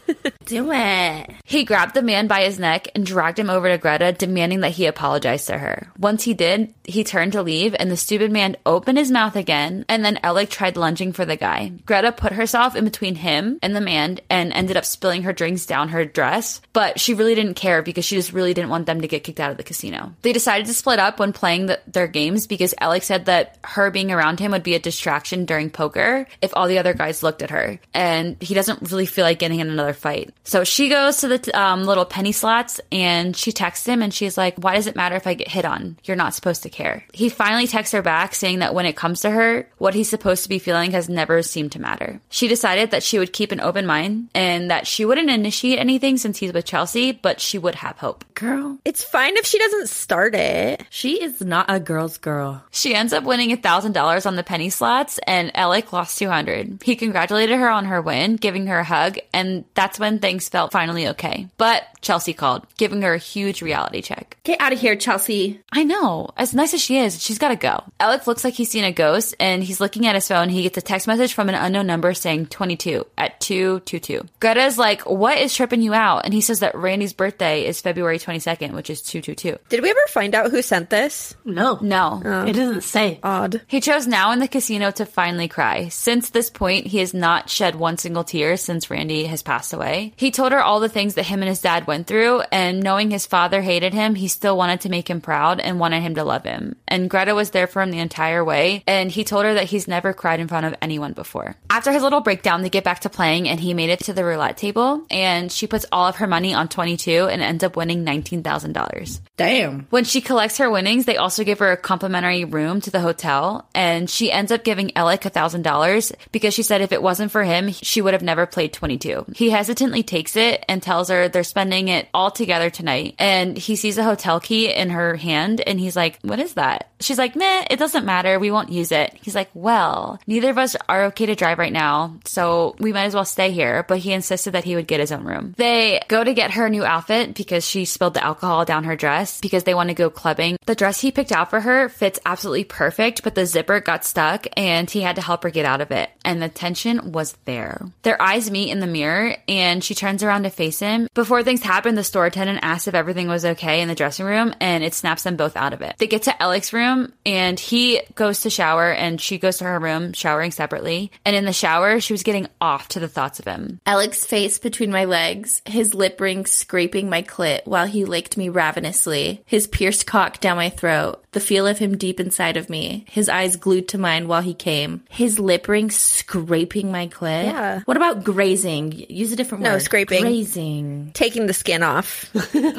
Do it. He grabbed the man by his neck and dragged him over to Greta, demanding that he apologize to her. Once he did, he turned to leave, and the stupid man opened his mouth again, and then Alec tried lunging for the guy. Greta put herself in between him and the man and ended up spilling her drinks down her dress, but she really didn't care because she just really didn't want them to get kicked out of the casino. They decided to split up when playing their games because Alec said that her being around him would be a distraction during poker if all the other guys looked at her, and he doesn't really feel like getting in another fight. So she goes to the little penny slots, and she texts him, and she's like, why does it matter if I get hit on? You're not supposed to care. He finally texts her back saying that when it comes to her, what he's supposed to be feeling has never seemed to matter. She decided that she would keep an open mind and that she wouldn't initiate anything since he's with Chelsea, but she would have hope. Girl, It's fine if she doesn't start it. she is not a girl's girl. She ends up winning $1,000 on the penny slots, and Alec lost $200. He congratulated her on her win, giving her a hug, and that's when things felt finally okay. But Chelsea called, giving her a huge reality check. Get out of here, Chelsea. I know. As nice as she is, she's gotta go. Alec looks like he's seen a ghost, and he's looking at his phone. He gets a text message from an unknown number saying 22 at 222. Greta's like, what is tripping you out? And he says that Randy's birthday is February 22nd, which is 222. Did we ever find out who sent this? No. No. It doesn't say. Odd. He chose now in the casino to finally cry. Since this point, he has not shed one single tear since Randy has passed away. He told her all the things that him and his dad went through, and knowing his father hated him, he still wanted to make him proud and wanted him to love him. And Greta was there for him the entire way, and he told her that he's never cried in front of anyone before. After his little breakdown, they get back to playing, and he made it to the roulette table, and she puts all of her money on 22 and ends up winning $19,000. Damn. When she collects her winnings, they also give her a complimentary room to the hotel, and she ends up giving Alec $1,000 because she said if it wasn't for him, she would have never played 22. He hesitantly takes it and tells her they're spending it all together tonight, and he sees a hotel key in her hand, and he's like, what is that? She's like, meh, it doesn't matter, we won't use it. He's like, well, neither of us are okay to drive right now, so we might as well stay here, but he insisted that he would get his own room. They go to get her a new outfit because she spilled the alcohol down her dress because they want to go clubbing. The dress he picked out for her fits absolutely perfect, but the zipper got stuck and he had to help her get out of it, and the tension was there. Their eyes meet in the mirror, and she turns around to face him. Before things happen, the store attendant asks if everything was okay in the dressing room, and it snaps them both out of it. They get to Alec's room, and he goes to shower, and she goes to her room, showering separately. And in the shower, she was getting off to the thoughts of him. Alec's face between my legs, his lip ring scraping my clit while he licked me ravenously, his pierced cock down my throat, the feel of him deep inside of me, his eyes glued to mine while he came, his lip ring scraping my clit. Yeah. What about grazing? Use a different word. No, scraping. Grazing. Taking the skin off.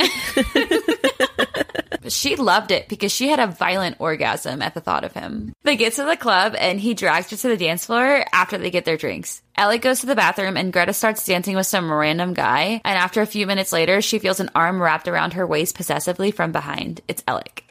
She loved it because she had a violent orgasm at the thought of him. They get to the club, and he drags her to the dance floor after they get their drinks. Alec goes to the bathroom, and Greta starts dancing with some random guy, and after a few minutes later, she feels an arm wrapped around her waist possessively from behind. It's Alec.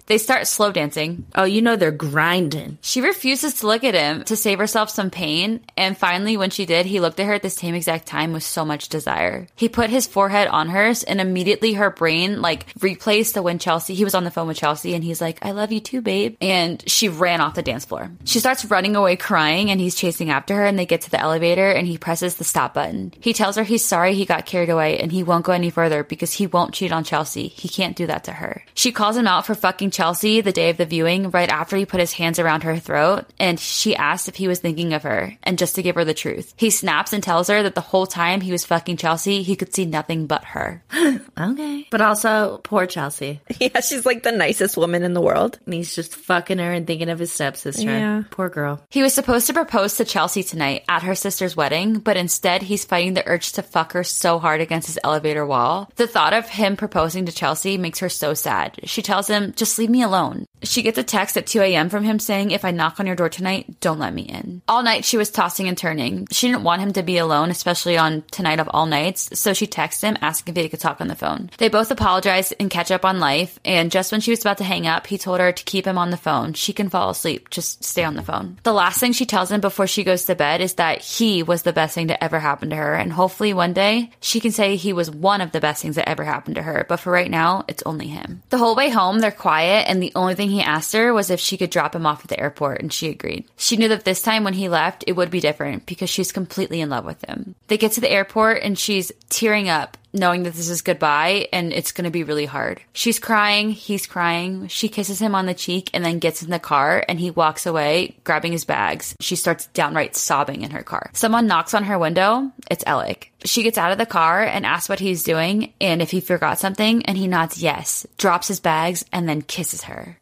They start slow dancing. Oh, you know they're grinding. She refuses to look at him to save herself some pain, and finally when she did, he looked at her at the same exact time with so much desire. He put his forehead on hers, and immediately her brain replaced the when Chelsea, he was on the phone with Chelsea, and he's like, I love you too, babe. And she ran off the dance floor. She starts running away crying, and he's chasing after her, and they get to the elevator, and he presses the stop button. He tells her he's sorry he got carried away, and he won't go any further because he won't cheat on Chelsea. He can't do that to her. She calls him out for fucking Chelsea the day of the viewing, right after he put his hands around her throat, and she asked if he was thinking of her, and just to give her the truth. He snaps and tells her that the whole time he was fucking Chelsea, he could see nothing but her. Okay. But also, poor Chelsea. Yeah, she's like the nicest woman in the world. And he's just fucking her and thinking of his stepsister. Yeah. Poor girl. He was supposed to propose to Chelsea tonight at her sister's wedding, but instead he's fighting the urge to fuck her so hard against his elevator wall. The thought of him proposing to Chelsea makes her so sad. She tells him, just leave me alone. She gets a text at 2 a.m. from him saying, if I knock on your door tonight, don't let me in. All night she was tossing and turning. She didn't want him to be alone, especially on tonight of all nights, so she texted him asking if they could talk on the phone. They both apologized and catch up on life, and just when she was about to hang up, he told her to keep him on the phone. She can fall asleep, just stay on the phone. The last thing she tells him before she goes to bed is that he was the best thing to ever happen to her, and hopefully one day she can say he was one of the best things that ever happened to her, but for right now, it's only him. The whole way home, they're quiet, and the only thing he asked her was if she could drop him off at the airport, and she agreed. She knew that this time when he left, it would be different because she's completely in love with him. They get to the airport, and she's tearing up, knowing that this is goodbye and it's going to be really hard. She's crying, he's crying. She kisses him on the cheek and then gets in the car, and he walks away, grabbing his bags. She starts downright sobbing in her car. Someone knocks on her window. It's Alec. She gets out of the car and asks what he's doing and if he forgot something, and he nods yes, drops his bags, and then kisses her.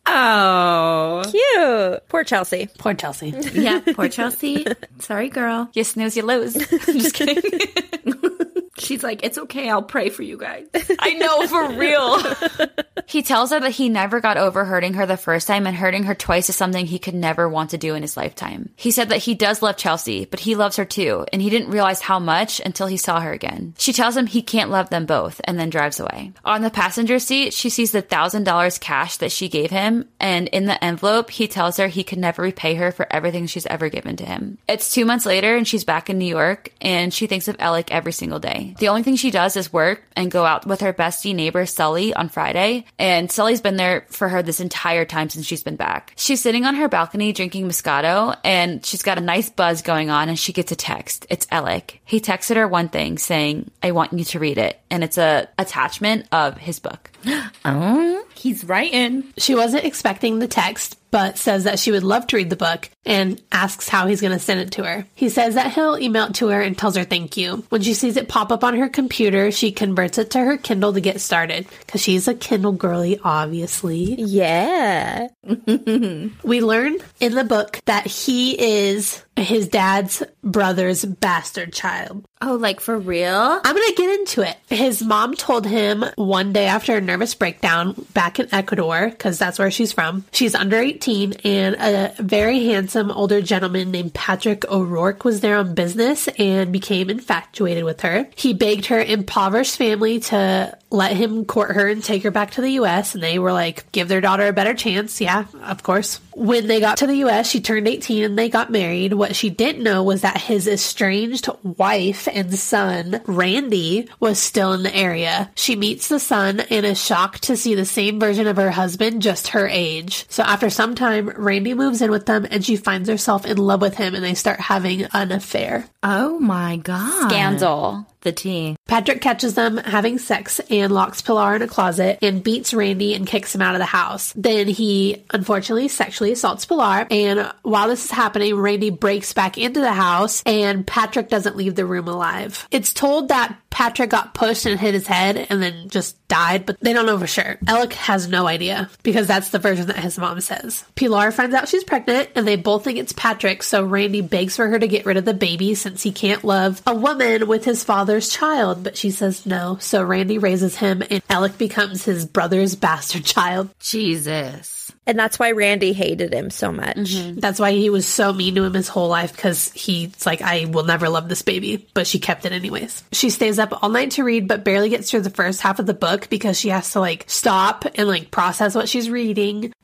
Oh, cute. Poor Chelsea. Poor Chelsea. Yeah, poor Chelsea. Sorry, girl. You snooze, you lose. I'm just kidding. She's like, it's okay, I'll pray for you guys. I know, for real. He tells her that he never got over hurting her the first time, and hurting her twice is something he could never want to do in his lifetime. He said that he does love Chelsea, but he loves her too, and he didn't realize how much until he saw her again. She tells him he can't love them both, and then drives away. On the passenger seat, she sees the $1,000 cash that she gave him, and in the envelope, he tells her he could never repay her for everything she's ever given to him. It's 2 months later, and she's back in New York, and she thinks of Alec every single day. The only thing she does is work and go out with her bestie neighbor Sully on Friday, and Sully's been there for her this entire time since she's been back. She's sitting on her balcony drinking Moscato, and she's got a nice buzz going on, and she gets a text. It's Alec. He texted her one thing saying, I want you to read it, and it's a attachment of his book. Oh, he's writing. She wasn't expecting the text, but says that she would love to read the book and asks how he's going to send it to her. He says that he'll email it to her and tells her thank you. When she sees it pop up on her computer, she converts it to her Kindle to get started, because she's a Kindle girly, obviously. Yeah. We learn in the book that he is his dad's brother's bastard child. Oh, like for real? I'm going to get into it. His mom told him one day after a nervous breakdown back in Ecuador, because that's where she's from. She's under 18, and a very handsome older gentleman named Patrick O'Rourke was there on business and became infatuated with her. He begged her impoverished family to let him court her and take her back to the U.S., and they were like, give their daughter a better chance. Yeah, of course. When they got to the U.S., she turned 18 and they got married. What she didn't know was that his estranged wife and son, Randy, was still in the area. She meets the son and is shocked to see the same version of her husband, just her age. So after some time, Randy moves in with them and she finds herself in love with him, and they start having an affair. Oh my God. Scandal. The tea. Patrick catches them having sex and locks Pilar in a closet and beats Randy and kicks him out of the house. Then he, unfortunately, sexually assaults Pilar, and while this is happening, Randy breaks back into the house and Patrick doesn't leave the room alive. It's told that Patrick got pushed and hit his head and then just died, but they don't know for sure. Alec has no idea, because that's the version that his mom says. Pilar finds out she's pregnant, and they both think it's Patrick, so Randy begs for her to get rid of the baby since he can't love a woman with his father's child, but she says no, so Randy raises him, and Alec becomes his brother's bastard child. Jesus. And that's why Randy hated him so much. Mm-hmm. That's why he was so mean to him his whole life, because he's like, I will never love this baby, but she kept it anyways. She stays up all night to read, but barely gets through the first half of the book because she has to like stop and like process what she's reading.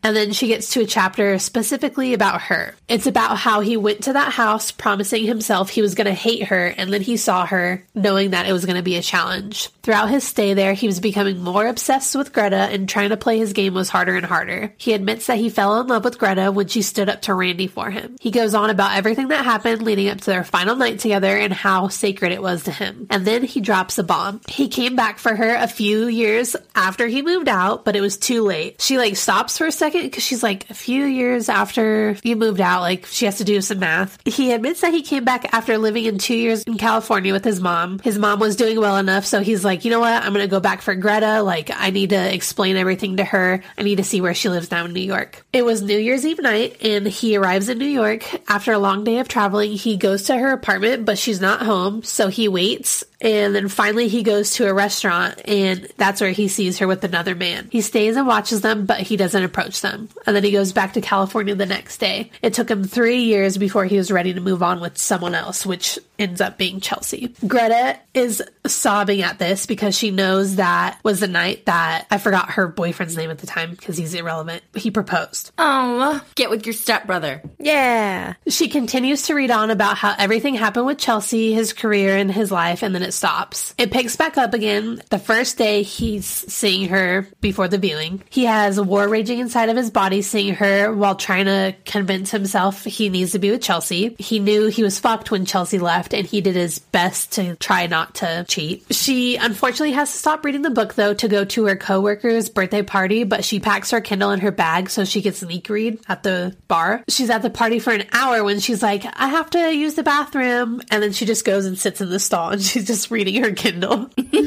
And then she gets to a chapter specifically about her. It's about how he went to that house promising himself he was going to hate her, and then he saw her knowing that it was going to be a challenge. Throughout his stay there, he was becoming more obsessed with Greta, and trying to play his game was harder and harder. He admits that he fell in love with Greta when she stood up to Randy for him. He goes on about everything that happened leading up to their final night together and how sacred it was to him. And then he drops a bomb. He came back for her a few years after he moved out, but it was too late. She stops for a second because she's like, a few years after you moved out, she has to do some math. He admits that he came back after living in 2 years in California with his mom. His mom was doing well enough, so he's like, you know what, I'm gonna go back for Greta. I need to explain everything to her. I need to see where she lives now in New York. It was New Year's Eve night, and he arrives in New York. After a long day of traveling, he goes to her apartment, but she's not home, so he waits. And then finally he goes to a restaurant, and that's where he sees her with another man. He stays and watches them, but he doesn't approach them. And then he goes back to California the next day. It took him 3 years before he was ready to move on with someone else, which ends up being Chelsea. Greta is sobbing at this because she knows that was the night that, I forgot her boyfriend's name at the time because he's irrelevant, he proposed. Oh, get with your stepbrother. Yeah. She continues to read on about how everything happened with Chelsea, his career, and his life, and then it stops. It picks back up again. The first day he's seeing her before the viewing. He has war raging inside of his body seeing her while trying to convince himself he needs to be with Chelsea. He knew he was fucked when Chelsea left, and he did his best to try not to cheat. She unfortunately has to stop reading the book, though, to go to her coworker's birthday party, but she packs her Kindle in her bag so she can sneak read at the bar. She's at the party for an hour when she's like, I have to use the bathroom, and then she just goes and sits in the stall, and she's just reading her Kindle.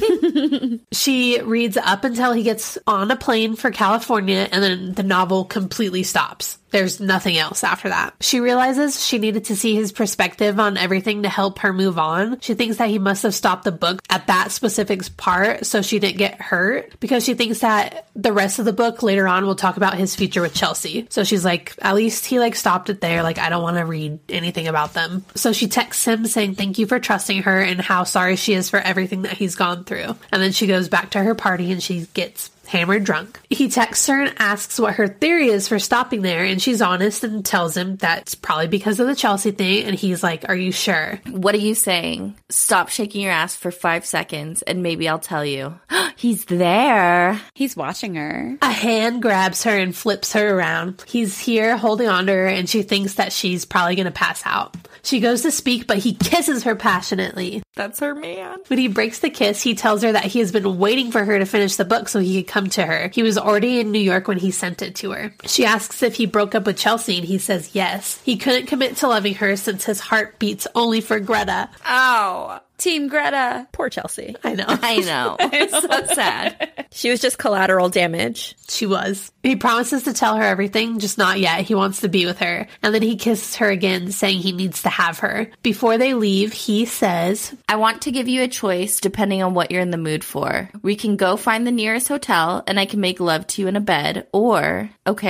She reads up until he gets on a plane for California, and then the novel completely stops. There's nothing else after that. She realizes she needed to see his perspective on everything to help her move on. She thinks that he must have stopped the book at that specific part so she didn't get hurt, because she thinks that the rest of the book later on will talk about his future with Chelsea. So she's like, at least he stopped it there. I don't want to read anything about them. So she texts him saying thank you for trusting her and how sorry she is for everything that he's gone through. And then she goes back to her party and she gets hammered drunk. He texts her and asks what her theory is for stopping there, and she's honest and tells him that's probably because of the Chelsea thing, and he's like, are you sure? What are you saying? Stop shaking your ass for 5 seconds and maybe I'll tell you. He's there. He's watching her. A hand grabs her and flips her around. He's here holding on to her, and she thinks that she's probably going to pass out. She goes to speak, but he kisses her passionately. That's her man. When he breaks the kiss, he tells her that he has been waiting for her to finish the book so he could come to her. He was already in New York when he sent it to her. She asks if he broke up with Chelsea, and he says yes. He couldn't commit to loving her since his heart beats only for Greta. Oh. Team Greta. Poor Chelsea. I know. I know. It's so sad. She was just collateral damage. She was. He promises to tell her everything, just not yet. He wants to be with her. And then he kisses her again, saying he needs to have her. Before they leave, he says, I want to give you a choice depending on what you're in the mood for. We can go find the nearest hotel and I can make love to you in a bed, or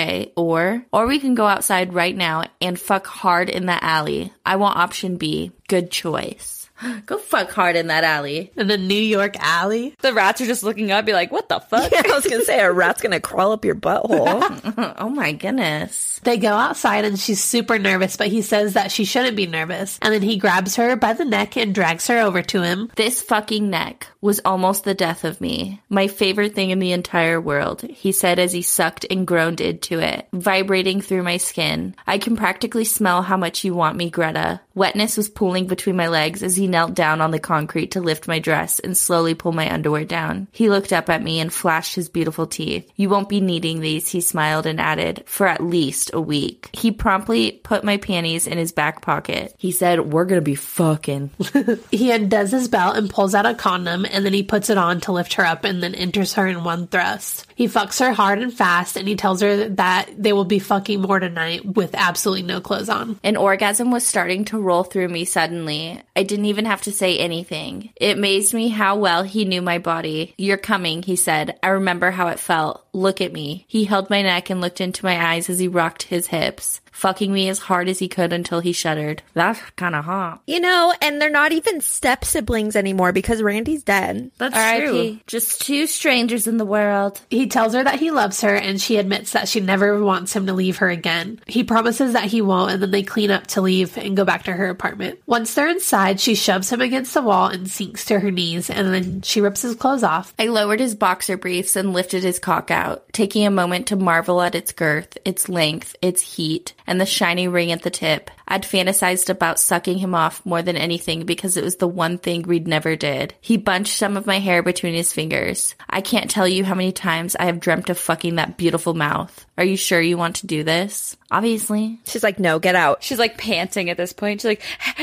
we can go outside right now and fuck hard in the alley. I want option B. Good choice. Go fuck hard in that alley. in the New York alley. The rats are just looking up, be like, what the fuck? Yeah, I was going to say, a rat's going to crawl up your butthole. Oh my goodness. They go outside and she's super nervous, but he says that she shouldn't be nervous. And then he grabs her by the neck and drags her over to him. This fucking neck was almost the death of me. My favorite thing in the entire world, he said as he sucked and groaned into it, vibrating through my skin. I can practically smell how much you want me, Greta. Wetness was pooling between my legs as he knelt down on the concrete to lift my dress and slowly pull my underwear down. He looked up at me and flashed his beautiful teeth. You won't be needing these, he smiled and added, for at least a week. He promptly put my panties in his back pocket. He said, we're gonna be fucking. He undoes his belt and pulls out a condom, and then he puts it on to lift her up and then enters her in one thrust. He fucks her hard and fast, and he tells her that they will be fucking more tonight with absolutely no clothes on. An orgasm was starting to roll through me suddenly. I didn't even have to say anything. It amazed me how well he knew my body. You're coming, he said. I remember how it felt. Look at me. He held my neck and looked into my eyes as he rocked his hips. fucking me as hard as he could until he shuddered. That's kind of hot. You know, and they're not even step siblings anymore because Randy's dead. That's R.I.P. true. Just two strangers in the world. He tells her that he loves her, and she admits that she never wants him to leave her again. He promises that he won't, and then they clean up to leave and go back to her apartment. Once they're inside, she shoves him against the wall and sinks to her knees, and then she rips his clothes off. I lowered his boxer briefs and lifted his cock out, taking a moment to marvel at its girth, its length, its heat, and the shiny ring at the tip. I'd fantasized about sucking him off more than anything because it was the one thing Reed never did. He bunched some of my hair between his fingers. I can't tell you how many times I have dreamt of fucking that beautiful mouth. Are you sure you want to do this? Obviously. She's like, no, get out. She's like panting at this point. She's like,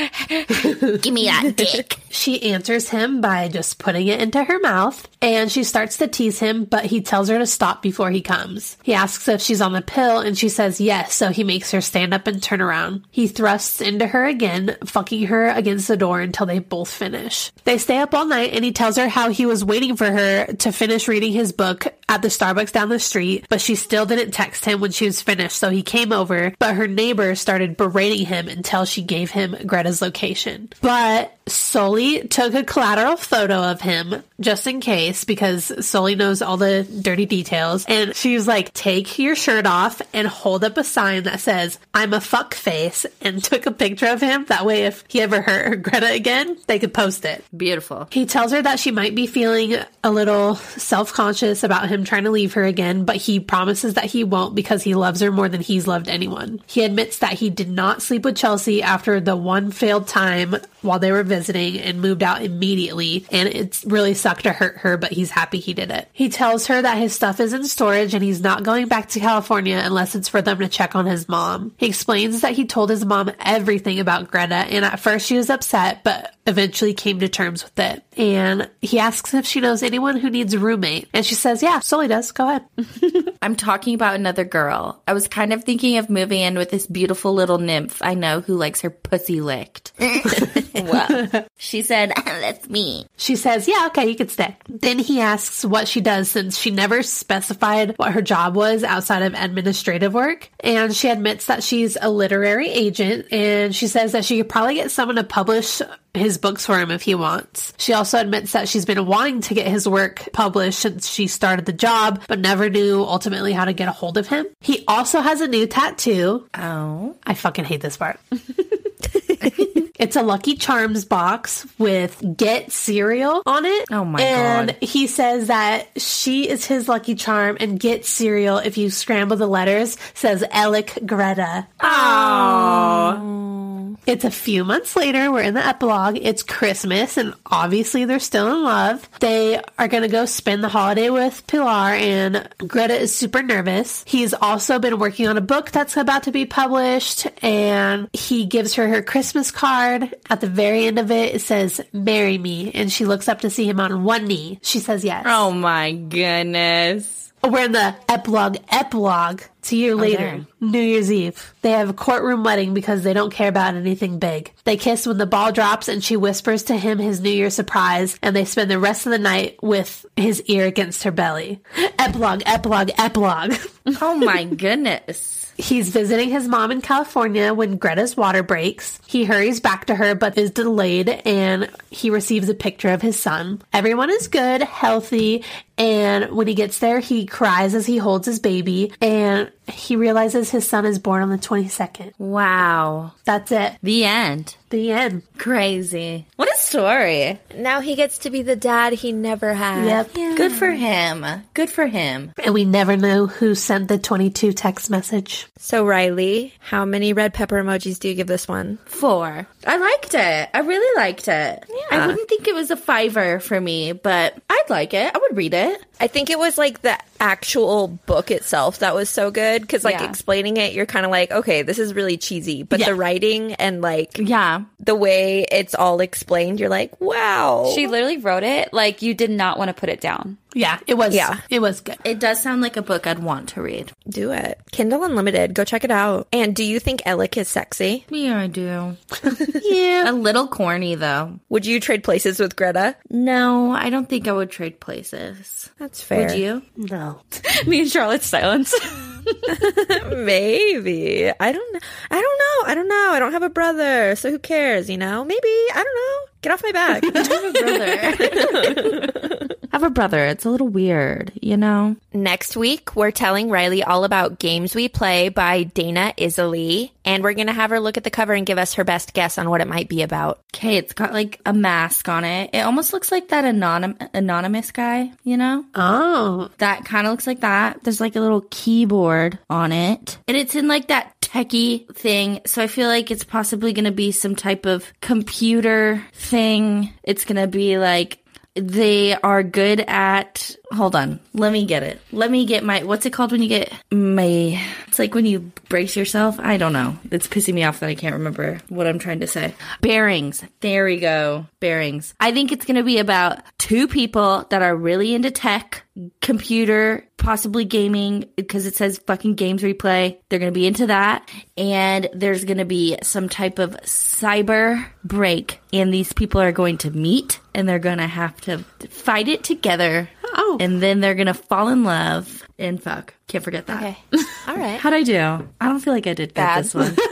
Give me that dick. She answers him by just putting it into her mouth, and she starts to tease him, but he tells her to stop before he comes. He asks if she's on the pill, and she says yes, so he makes her stand up and turn around. He thrusts into her again, fucking her against the door until they both finish. They stay up all night, and he tells her how he was waiting for her to finish reading his book at the Starbucks down the street, but she still didn't text him when she was finished, so he came over, but her neighbor started berating him until she gave him Greta's location. But Sully took a collateral photo of him just in case, because Sully knows all the dirty details, and she was like, take your shirt off and hold up a sign that says, I'm a fuck face, and took a picture of him. That way, if he ever hurt Greta again, they could post it. Beautiful. He tells her that she might be feeling a little self-conscious about him trying to leave her again, but he promises that he won't because he loves her more than he's loved anyone. He admits that he did not sleep with Chelsea after the one failed time while they were visiting and moved out immediately, and it's really sucked to hurt her, but he's happy he did it. He tells her that his stuff is in storage and he's not going back to California unless it's for them to check on his mom. He explains that he told his mom everything about Greta, and at first she was upset, but eventually came to terms with it. And he asks if she knows anyone who needs a roommate, and she says, yeah, Sully does. Go ahead. I'm talking about another girl. I was kind of thinking of moving in with this beautiful little nymph I know who likes her pussy licked. Well, she said, that's me. She says, yeah, okay, you can stay. Then he asks what she does since she never specified what her job was outside of administrative work. And she admits that she's a literary agent, and she says that she could probably get someone to publish his books for him if he wants. She also admits that she's been wanting to get his work published since she started the job, but never knew ultimately how to get a hold of him. He also has a new tattoo. Oh. I fucking hate this part. It's a Lucky Charms box with Get cereal on it. Oh my and God. he says that she is his lucky charm, and Get cereal, if you scramble the letters, says Alec Greta. Oh. It's a few months later. We're in the epilogue. It's Christmas, and obviously they're still in love. They are going to go spend the holiday with Pilar, and Greta is super nervous. He's also been working on a book that's about to be published, and he gives her Christmas card. At the very end of it, it says, marry me, and she looks up to see him on one knee. She says yes. Oh my goodness. We're in the epilogue. It's a year later, dang. New Year's Eve. They have a courtroom wedding because they don't care about anything big. They kiss when the ball drops, and she whispers to him his New Year's surprise, and they spend the rest of the night with his ear against her belly. Epilogue. Oh my goodness. He's visiting his mom in California when Greta's water breaks. He hurries back to her but is delayed, and he receives a picture of his son. Everyone is good, healthy, and when he gets there, he cries as he holds his baby, and he realizes his son is born on the 22nd. Wow. That's it. The end. The end. Crazy. What a story. Now he gets to be the dad he never had. Yep. Good for him. Good for him. And we never know who sent the 22 text message. So, Riley, how many red pepper emojis do you give this one? 4. I liked it. I really liked it. Yeah. I wouldn't think it was a 5 for me, but I'd like it. I would read it. I think it was like the actual book itself that was so good, because like Yeah. explaining it, you're kind of like, okay, this is really cheesy, but Yeah. the writing and like Yeah. the way it's all explained, you're like, wow. She literally wrote it like you did not want to put it down. Yeah, it was. Yeah. It was good. It does sound like a book I'd want to read. Do it. Kindle Unlimited. Go check it out. And do you think Alec is sexy? Yeah, I do. Yeah. A little corny, though. Would you trade places with Greta? No, I don't think I would trade places. That's fair. Would you? No. Me and Charlotte's silence. Maybe. I don't know. I don't have a brother, so who cares, you know? Maybe. I don't know. Get off my back. I have a brother. It's a little weird, you know? Next week, we're telling Riley all about Games We Play by Dana Isley, and we're going to have her look at the cover and give us her best guess on what it might be about. Okay, it's got like a mask on it. It almost looks like that anonymous guy, you know? Oh. That kind of looks like that. There's like a little keyboard on it. And it's in like that techie thing. So I feel like it's possibly going to be some type of computer thing. It's going to be like they are good at, hold on, let me get it. Let me get my, what's it called when you get it's like when you brace yourself. I don't know. It's pissing me off that I can't remember what I'm trying to say. Bearings. There we go. Bearings. I think it's going to be about two people that are really into tech, computer, possibly gaming, because it says fucking Games We Play. They're going to be into that. And there's going to be some type of cyber break. And these people are going to meet and they're going to have to fight it together. Oh. And then they're going to fall in love and fuck. Can't forget that. Okay. All right. How'd I do? I don't feel like I did good this one.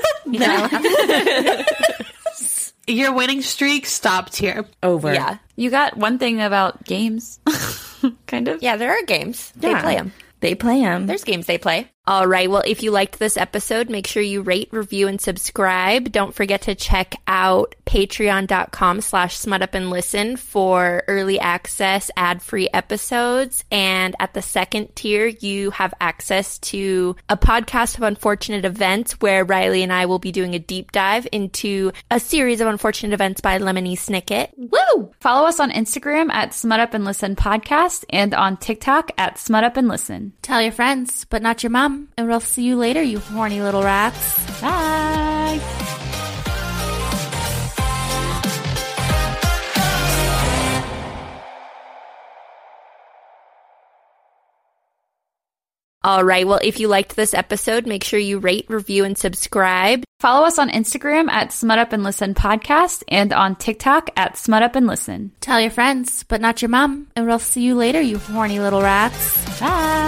Your winning streak stopped here. Over. Yeah. You got one thing about games. Kind of. Yeah, there are games. They Yeah. play them. They play them. There's games they play. All right. Well, if you liked this episode, make sure you rate, review, and subscribe. Don't forget to check out patreon.com/smutupandlisten for early access, ad-free episodes. And at the second tier, you have access to a podcast of unfortunate events where Riley and I will be doing a deep dive into a series of unfortunate events by Lemony Snicket. Woo! Follow us on Instagram at Smut Up and Listen Podcast and on TikTok at Smut Up and Listen. Tell your friends, but not your mom. And we'll see you later, you horny little rats. Bye! All right. Well, if you liked this episode, make sure you rate, review, and subscribe. Follow us on Instagram at Smut Up and Listen Podcast and on TikTok at Smut Up and Listen. Tell your friends, but not your mom. And we'll see you later, you horny little rats. Bye!